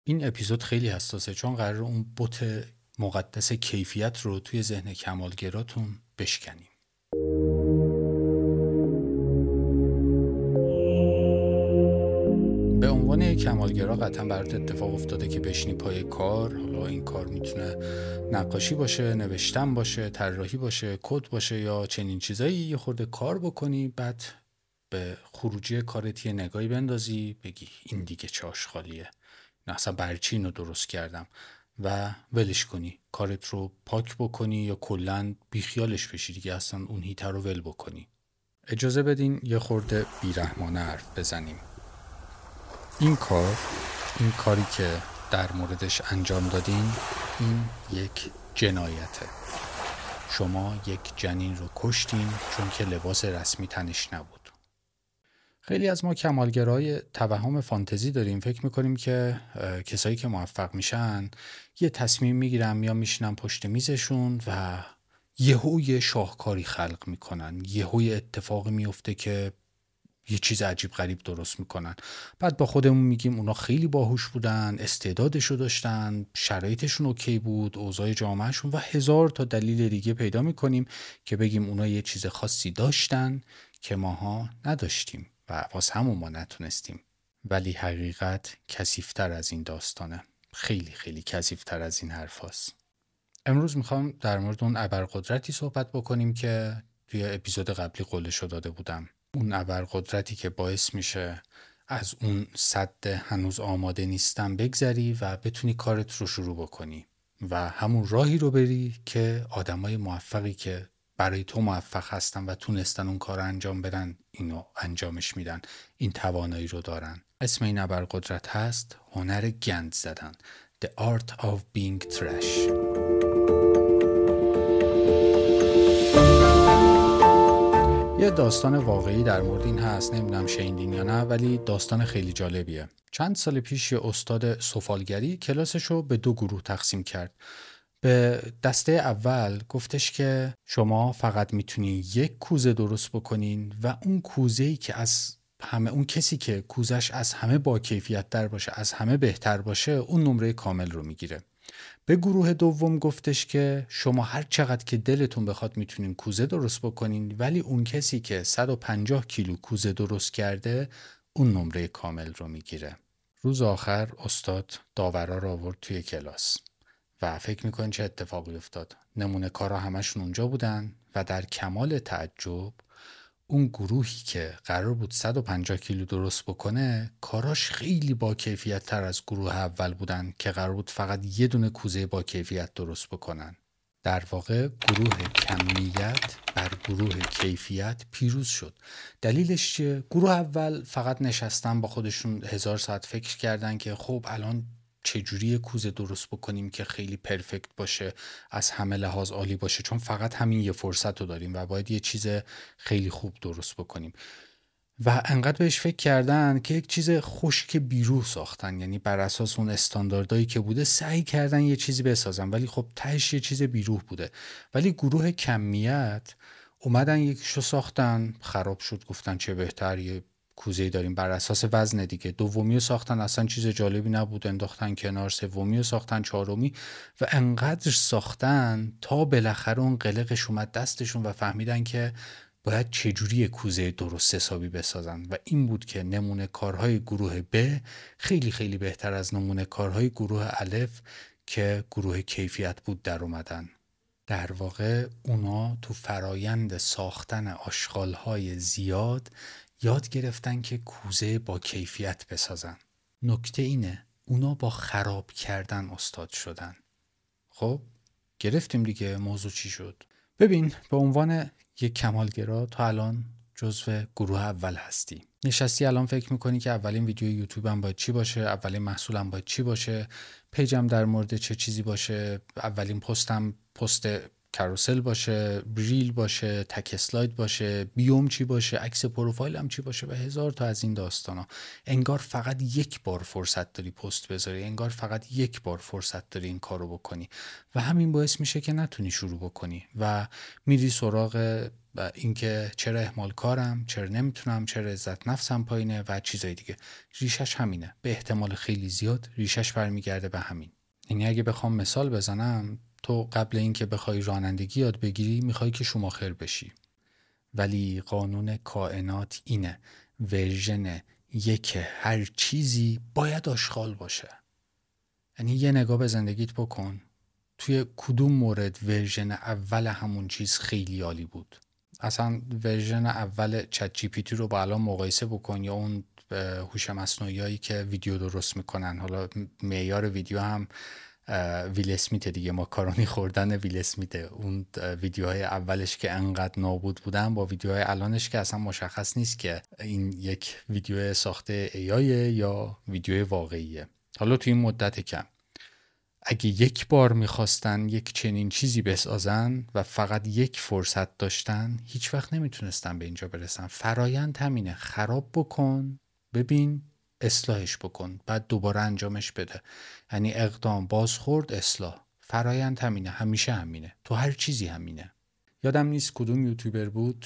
این اپیزود خیلی حساسه چون قراره اون بت مقدس کیفیت رو توی ذهن کمالگراتون بشکنیم. به عنوان یک کمالگرا قطعا برات اتفاق افتاده که بشینی پای کار، حالا این کار میتونه نقاشی باشه، نوشتن باشه، طراحی باشه، کد باشه یا چنین چیزایی، یه خورده کار بکنی، بعد به خروجی کارت یه نگاهی بندازی بگی این دیگه چه آشغالیه، نه اصلا برای چی اینو درست کردم و ولش کنی، کارت رو پاک بکنی یا کلاً بیخیالش بشی دیگه، اصلا اون هیتر رو ول بکنی. اجازه بدین یه خورده بیرحمانه حرف بزنیم. این کاری که در موردش انجام دادین، این یک جنایته. شما یک جنین رو کشتین چون که لباس رسمی تنش نبود. خیلی از ما کمالگرای توهم فانتزی داریم، فکر میکنیم که کسایی که موفق میشن یه تصمیم میگیرن یا میشینن پشت میزشون و یهوی شاهکاری خلق میکنن، یهوی اتفاقی میفته که یه چیز عجیب غریب درست میکنن. بعد با خودمون میگیم اونا خیلی باهوش بودن، استعدادشو داشتن، شرایطشون اوکی بود، اوضاع جامعهشون و هزار تا دلیل دیگه پیدا میکنیم که بگیم اونا یه چیز خاصی داشتن که ماها نداشتیم و واسه همون ما نتونستیم. ولی حقیقت کثیف‌تر از این داستانه، خیلی خیلی کثیف‌تر از این حرفاست. امروز میخوام در مورد اون ابرقدرتی صحبت بکنیم که توی اپیزود قبلی قولشو داده بودم. اون ابرقدرتی که باعث میشه از اون سد هنوز آماده نیستم بگذری و بتونی کارت رو شروع بکنی و همون راهی رو بری که آدمای موفقی که برای تو موفق هستن و تونستن اون کار رو انجام بدن اینو انجامش میدن، این توانایی رو دارن. اسم این ابرقدرت هست هنر گند زدن. The Art of Being Trash. یه داستان واقعی در مورد این هست، نمیدونم شنیدین یا نه، ولی داستان خیلی جالبیه. چند سال پیش یه استاد سفالگری کلاسشو به 2 گروه تقسیم کرد. به دسته اول گفتش که شما فقط میتونی یک کوزه درست بکنین و اون کوزه‌ای که از همه، اون کسی که کوزش از همه با کیفیت تر باشه، از همه بهتر باشه، اون نمره کامل رو میگیره. به گروه دوم گفتش که شما هر چقدر که دلتون بخواد میتونین کوزه درست بکنین، ولی اون کسی که 150 کیلو کوزه درست کرده اون نمره کامل رو میگیره. روز آخر استاد داورا رو آورد توی کلاس و فکر میکنین چه اتفاقی افتاد؟ نمونه کارا همشون اونجا بودن و در کمال تعجب اون گروهی که قرار بود 150 کیلو درست بکنه کاراش خیلی با کیفیت تر از گروه اول بودن که قرار بود فقط یه دونه کوزه با کیفیت درست بکنن. در واقع گروه کمیت بر گروه کیفیت پیروز شد. دلیلش چیه؟ گروه اول فقط نشستن با خودشون 1000 ساعت فکر کردن که خب الان چجوری کوزه درست بکنیم که خیلی پرفکت باشه، از همه لحاظ عالی باشه، چون فقط همین یه فرصت رو داریم و باید یه چیز خیلی خوب درست بکنیم. و انقدر بهش فکر کردن که یک چیز خشک بیروح ساختن، یعنی بر اساس اون استانداردهایی که بوده سعی کردن یه چیزی بسازن، ولی خب تهش یه چیز بیروح بوده. ولی گروه کمیت اومدن یکیشو ساختن، خراب شد، گفتن چه بهتر یه کوزه‌ای داریم بر اساس وزن دیگه. دومی رو ساختن، اصلا چیز جالبی نبود، انداختن کنار. سومی رو ساختن، چهارمی، و انقدر ساختن تا بالاخره اون قلقش اومد دستشون و فهمیدن که باید چجوری کوزه درست حسابی بسازن و این بود که نمونه کارهای گروه ب خیلی خیلی بهتر از نمونه کارهای گروه الف که گروه کیفیت بود در اومدن. در واقع اونا تو فرایند ساختن آشغالهای زیاد یاد گرفتن که کوزه با کیفیت بسازن. نکته اینه اونا با خراب کردن استاد شدن. خب گرفتیم دیگه موضوع چی شد. ببین، به عنوان یک کمالگرا تا الان جزو گروه اول هستی. نشستی الان فکر میکنی که اولین ویدیو یوتیوبم باید چی باشه، اولین محصولم باید چی باشه، پیجم در مورد چه چیزی باشه، اولین پستم پست کاروسل باشه، ریل باشه، تک اسلاید باشه، بیوم چی باشه، عکس پروفایل هم چی باشه و هزار تا از این داستانا. انگار فقط یک بار فرصت داری پست بذاری، انگار فقط یک بار فرصت داری این کارو بکنی و همین باعث میشه که نتونی شروع بکنی و میری سراغ اینکه چرا اهمال کارم، چرا نمیتونم، چرا عزت نفسم پایینه و چیزای دیگه. ریشش همینه، به احتمال خیلی زیاد ریشش برمیگرده به همین. یعنی اگه بخوام مثال بزنم، تو قبل اینکه بخوای رانندگی یاد بگیری میخوای که شوماخر بشی، ولی قانون کائنات اینه، ورژن یک هر چیزی باید آشغال باشه. یعنی یه نگاه به زندگیت بکن، توی کدوم مورد ورژن اول همون چیز خیلی عالی بود؟ اصلا ورژن اول چت جی پی تی رو با الان مقایسه بکن، یا اون هوش مصنوعیایی که ویدیو درست میکنن. حالا معیار ویدیو هم ویل اسمیت دیگه، ماکارونی خوردن ویل اسمیت. اون ویدیوهای اولش که انقدر نابود بودن با ویدیوهای الانش که اصلا مشخص نیست که این یک ویدیو ساخته AI یا ویدیو واقعیه. حالا تو این مدت کم اگه یک بار میخواستن یک چنین چیزی بسازن و فقط یک فرصت داشتن، هیچ وقت نمیتونستن به اینجا برسن. فرایند همینه، خراب بکن، ببین، اصلاحش بکن، بعد دوباره انجامش بده. یعنی اقدام، بازخورد، اصلاح. فرایند همینه، همیشه همینه، تو هر چیزی همینه. یادم نیست کدوم یوتیوبر بود،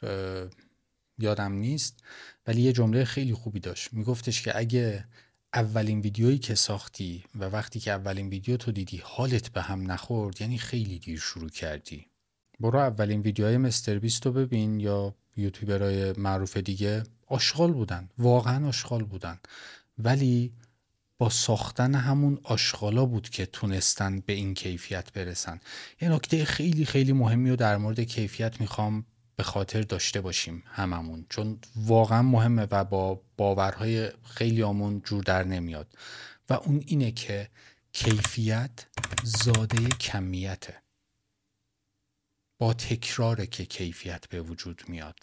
یادم نیست، ولی یه جمله خیلی خوبی داشت. میگفتش که اگه اولین ویدیویی که ساختی و وقتی که اولین ویدیو تو دیدی حالت به هم نخورد، یعنی خیلی دیر شروع کردی. برو اولین ویدیوهای مستر بیست رو ببین یا یوتیوبرهای معروف دیگه، آشغال بودن، واقعا آشغال بودن، ولی با ساختن همون آشغالا بود که تونستن به این کیفیت برسن. یه نکته خیلی خیلی مهمی رو در مورد کیفیت میخوام به خاطر داشته باشیم هممون، چون واقعا مهمه و با باورهای خیلی آمون جور در نمیاد، و اون اینه که کیفیت زاده کمیته. با تکراره که کیفیت به وجود میاد.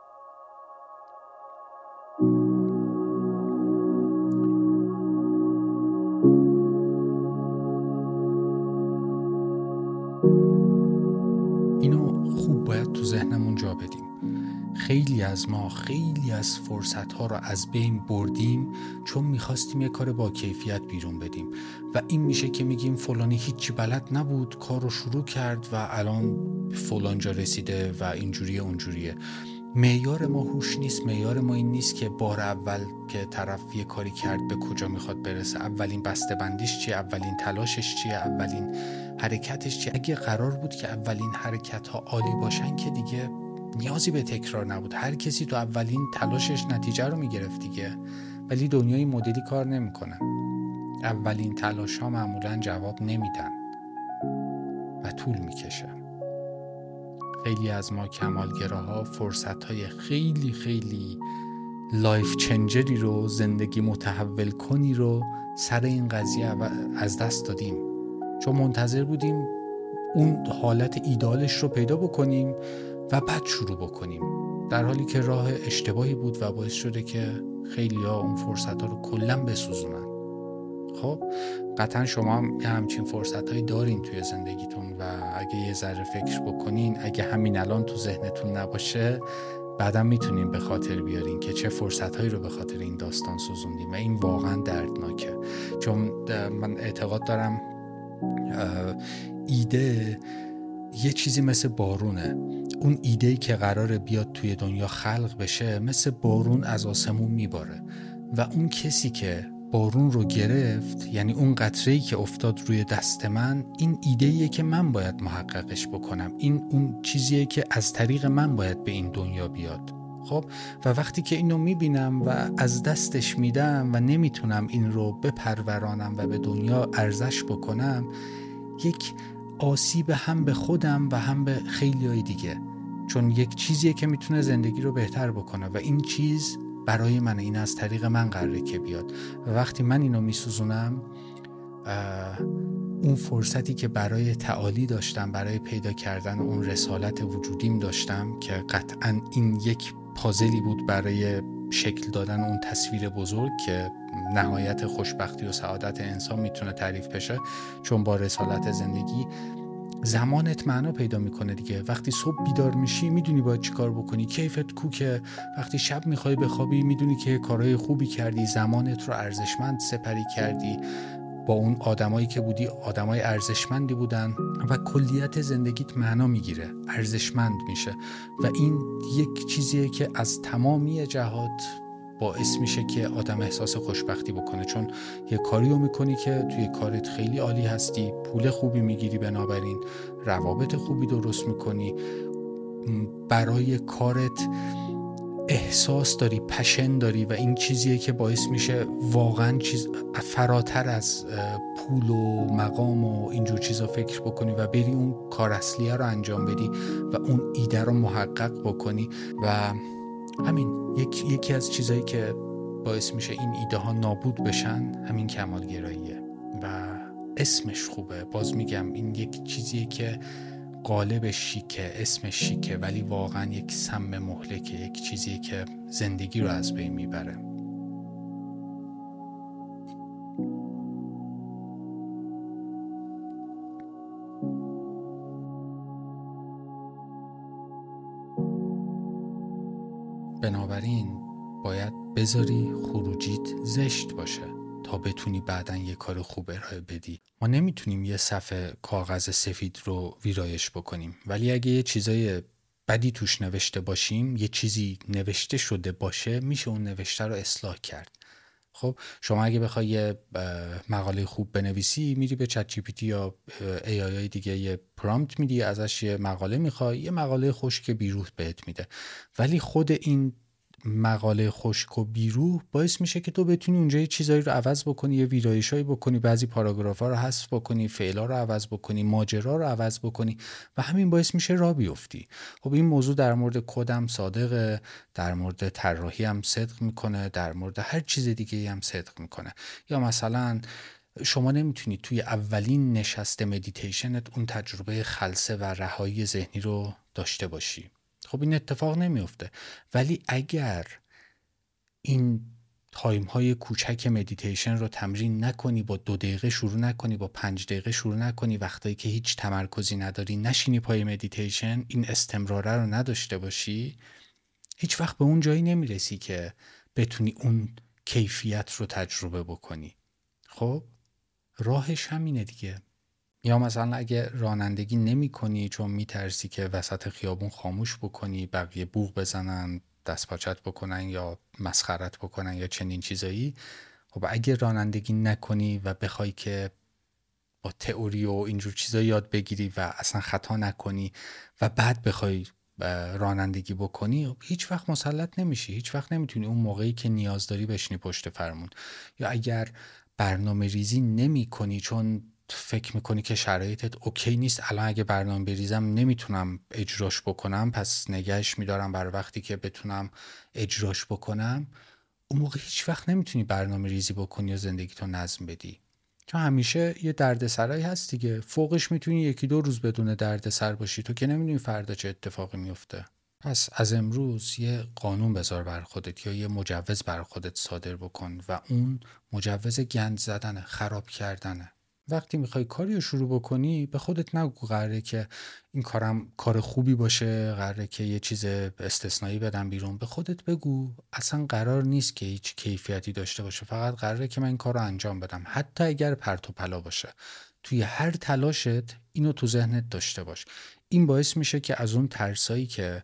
اینو خوب باید تو ذهنمون جا بدیم. خیلی از ما خیلی از فرصت‌ها رو از بین بردیم چون می‌خواستیم یه کار با کیفیت بیرون بدیم و این میشه که میگیم فلانی هیچی بلد نبود، کار رو شروع کرد و الان فلان جا رسیده و اینجوریه اونجوریه. معیار ما هوش نیست، معیار ما این نیست که بار اول که طرف یه کاری کرد به کجا میخواد برسه، اولین بسته‌بندیش چیه، اولین تلاشش چیه، اولین حرکتش چیه. اگه قرار بود که اولین حرکت‌ها عالی باشن که دیگه نیازی به تکرار نبود، هر کسی تو اولین تلاشش نتیجه رو میگرفت دیگه. ولی دنیای مدلی کار نمیکنه. اولین تلاش ها معمولا جواب نمیدن و طول میکشه. خیلی از ما کمالگراها فرصت های خیلی خیلی لایف چنجری رو، زندگی متحول کنی رو سر این قضیه از دست دادیم، چون منتظر بودیم اون حالت ایدالش رو پیدا بکنیم و بعد شروع بکنیم، در حالی که راه اشتباهی بود و باعث شده که خیلی ها اون فرصت ها رو کلن بسوزونن. خب قطعا شما هم همچین فرصت هایی دارین توی زندگیتون و اگه یه ذره فکر بکنین، اگه همین الان تو ذهنتون نباشه، بعدم میتونین به خاطر بیارین که چه فرصت هایی رو به خاطر این داستان سوزوندیم و این واقعا دردناکه. چون من اعتقاد دارم ایده یه چیزی مثل بارونه. اون ایده‌ای که قراره بیاد توی دنیا خلق بشه مثل بارون از آسمون میباره و اون کسی که بارون رو گرفت، یعنی اون قطره‌ای که افتاد روی دست من، این ایده‌ایه که من باید محققش بکنم، این اون چیزیه که از طریق من باید به این دنیا بیاد. خب و وقتی که اینو میبینم و از دستش میدم و نمیتونم این رو بپرورانم و به دنیا ارزش بکنم، یک آسیب هم به خودم و هم به خیلیای دیگه، چون یک چیزیه که میتونه زندگی رو بهتر بکنه و این چیز برای من، این از طریق من قراره که بیاد و وقتی من اینو میسوزونم، اون فرصتی که برای تعالی داشتم، برای پیدا کردن اون رسالت وجودیم داشتم که قطعاً این یک پازلی بود برای شکل دادن اون تصویر بزرگ که نهایت خوشبختی و سعادت انسان میتونه تعریف بشه، چون با رسالت زندگی زمانت معنا پیدا میکنه دیگه. وقتی صبح بیدار میشی میدونی باید چی کار بکنی، کیفت کوکه. وقتی شب میخوای بخوابی میدونی که کارهای خوبی کردی، زمانت رو ارزشمند سپری کردی، با اون آدمایی که بودی آدمای ارزشمندی بودن و کلیت زندگیت معنا میگیره، ارزشمند میشه. و این یک چیزیه که از تمامی جهات باعث میشه که آدم احساس خوشبختی بکنه، چون یه کاریو میکنی که توی کارت خیلی عالی هستی، پول خوبی میگیری، بنابراین روابط خوبی درست میکنی، برای کارت احساس داری، پشن داری و این چیزیه که باعث میشه واقعا چیز فراتر از پول و مقام و اینجور چیزا فکر بکنی و بری اون کار اصلیه رو انجام بدی و اون ایده رو محقق بکنی. و همین یکی از چیزایی که باعث میشه این ایده ها نابود بشن همین کمالگراییه و اسمش خوبه. باز میگم این یک چیزیه که قالبش شیکه، اسمش شیکه، ولی واقعا یک سم مهلکه، یک چیزیه که زندگی رو از بین میبره. بنابراین باید بذاری خروجیت زشت باشه تا بتونی بعدن یه کار خوب ارائه بدی. ما نمیتونیم یه صفحه کاغذ سفید رو ویرایش بکنیم، ولی اگه یه چیزای بدی توش نوشته باشیم، یه چیزی نوشته شده باشه، میشه اون نوشته رو اصلاح کرد. خب شما اگه بخوای یه مقاله خوب بنویسی، میری به چت جی پی تی یا ای آی دیگه یه پرامپت میدی، ازش یه مقاله میخوای، یه مقاله خشک بیروح بهت میده. ولی خود این مقاله خشک و بیروح باعث میشه که تو بتونی اونجا یه چیزایی رو عوض بکنی، یه ویرایشایی بکنی، بعضی پاراگرافا رو حذف بکنی، فعلا رو عوض بکنی، ماجرا رو عوض بکنی و همین باعث میشه راه بیفتی. خب این موضوع در مورد کدم صادقه، در مورد طراحی هم صدق میکنه، در مورد هر چیز دیگه هم صدق میکنه. یا مثلا شما نمیتونی توی اولین نشست مدیتیشنت اون تجربه خلسه و رهایی ذهنی رو داشته باشی. خب این اتفاق نمیفته. ولی اگر این تایم های کوچک مدیتیشن رو تمرین نکنی، با 2 دقیقه شروع نکنی، با 5 دقیقه شروع نکنی، وقتایی که هیچ تمرکزی نداری نشینی پای مدیتیشن، این استمراره رو نداشته باشی، هیچ وقت به اون جایی نمیرسی که بتونی اون کیفیت رو تجربه بکنی. خب راهش همینه دیگه. یا مثلا اگه رانندگی نمی کنی چون میترسی که وسط خیابون خاموش بکنی، بقیه بوق بزنن، دست پاچت بکنن یا مسخرت بکنن یا چنین چیزایی، خب اگه رانندگی نکنی و بخوای که با تئوری و اینجور چیزا یاد بگیری و اصلا خطا نکنی و بعد بخوای رانندگی بکنی، هیچ وقت مسلط نمیشی، هیچ وقت نمیتونی اون موقعی که نیاز داری بشینی پشت فرمون. یا اگر برنامه ریزی نمی کنی چون فکر میکنی که شرایطت اوکی نیست، الان اگه برنامه بریزم نمیتونم اجراش بکنم، پس نگهش میدارم برای وقتی که بتونم اجراش بکنم، اون موقع هیچ وقت نمیتونی برنامه ریزی بکنی یا زندگیتو نظم بدی. چون همیشه یه دردسرایی هست دیگه، فوقش میتونی 1-2 روز بدون دردسر باشی، تو که نمیدونی فردا چه اتفاقی میفته. پس از امروز یه قانون بذار بر خودت یا یه مجوز بر خودت صادر بکن و اون مجوز گند زدنه، خراب کردنه. وقتی میخوای کاری رو شروع بکنی به خودت نگو قراره که این کارم کار خوبی باشه، قراره که یه چیز استثنایی بدم بیرون. به خودت بگو اصلا قرار نیست که هیچ کیفیتی داشته باشه، فقط قراره که من این کار رو انجام بدم، حتی اگر پرت و پلا باشه. توی هر تلاشت اینو تو ذهنت داشته باش. این باعث میشه که از اون ترسایی که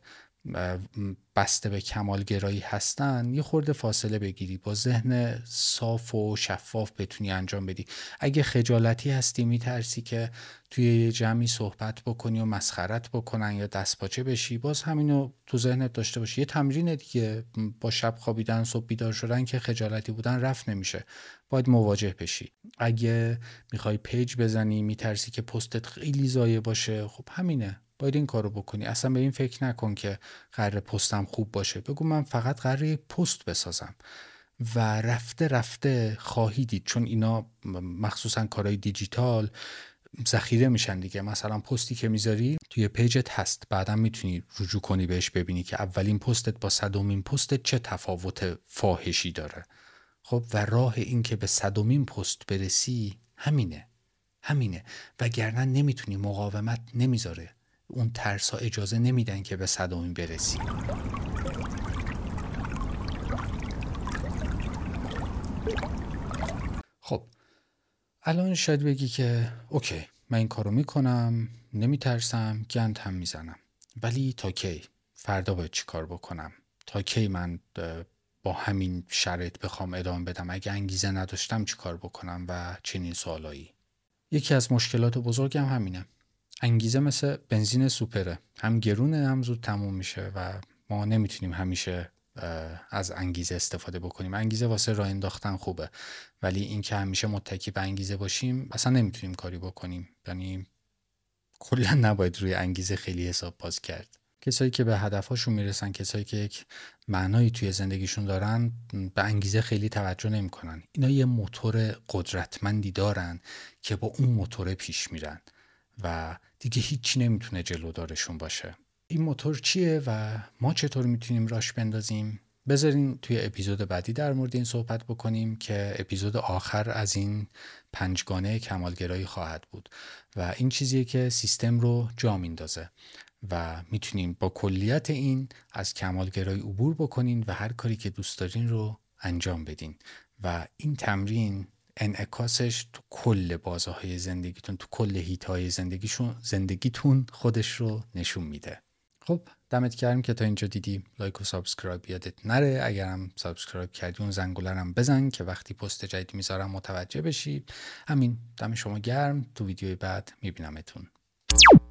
بسته به کمالگرایی هستن یه خورده فاصله بگیری، با ذهن صاف و شفاف بتونی انجام بدی. اگه خجالتی هستی، میترسی که توی یه جمعی صحبت بکنی و مسخرت بکنن یا دستپاچه بشی، باز همینو تو ذهنت داشته باشی. یه تمرین دیگه، با شب خوابیدن صبح بیدار شدن که خجالتی بودن رفت نمیشه، باید مواجه بشی. اگه میخوای پیج بزنی میترسی که پستت خیلی ضایع باشه، خب همینه، باید این کارو بکنی. اصلا به این فکر نکن که قراره پستم خوب باشه، بگو من فقط قراره یک پست بسازم و رفته رفته خواهی دید. چون اینا مخصوصا کارهای دیجیتال ذخیره میشن دیگه. مثلا پستی که میذاری توی پیجت هست، بعدا میتونی رجوع کنی بهش ببینی که اولین پستت با 100مین پستت چه تفاوت فاحشی داره. خب و راه این که به 100مین پست برسی همینه. همینه. وگرنه نمیتونی، مقاومت نمیذاره، اون ترسا اجازه نمیدن که به 100 برسی. خب الان شاید بگی که اوکی من این کارو میکنم، نمیترسم، گند هم میزنم، ولی تا کی؟ فردا باید چی کار بکنم؟ تا کی من با همین شرایط بخوام ادامه بدم؟ اگه انگیزه نداشتم چی کار بکنم؟ و چنین سوالایی. یکی از مشکلات بزرگم همینه. انگیزه مثل بنزین سوپره، هم گرونه هم زود تموم میشه و ما نمیتونیم همیشه از انگیزه استفاده بکنیم. انگیزه واسه راه انداختن خوبه، ولی این که همیشه متکی به انگیزه باشیم اصلا نمیتونیم کاری بکنیم. یعنی کلا نباید روی انگیزه خیلی حساب باز کرد. کسایی که به هدفهاشون میرسن، کسایی که یک معنایی توی زندگیشون دارن، به انگیزه خیلی توجه نمیکنن. اینا یه موتور قدرتمندی دارن که با اون موتور پیش میرن و دیگه هیچی نمیتونه جلودارشون باشه. این موتور چیه و ما چطور میتونیم راش بندازیم؟ بذارین توی اپیزود بعدی در مورد این صحبت بکنیم که اپیزود آخر از این 5گانه کمالگرایی خواهد بود و این چیزیه که سیستم رو جا میندازه و میتونیم با کلیت این از کمالگرایی عبور بکنین و هر کاری که دوست دارین رو انجام بدین و این تمرین انعکاسش تو کل بازه‌های زندگیتون، تو کل هیت‌های زندگیتون خودش رو نشون میده. خب دمت گرم که تا اینجا دیدی. لایک و سابسکرایب یادت نره. اگرم سابسکرایب کردی اون زنگوله‌رم بزن که وقتی پست جدید میذارم متوجه بشی. همین، دم شما گرم. تو ویدیوی بعد میبینمتون.